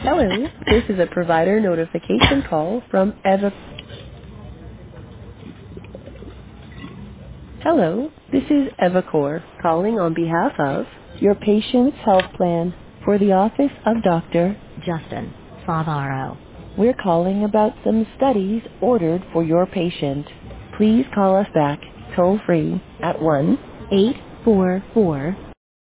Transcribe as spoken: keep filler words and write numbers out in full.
Hello, this is a provider notification call from Eva. Hello, this is EvaCore calling on behalf of your patient's health plan for the office of Doctor Justin Favaro. We're calling about some studies ordered for your patient. Please call us back toll free at one eight four four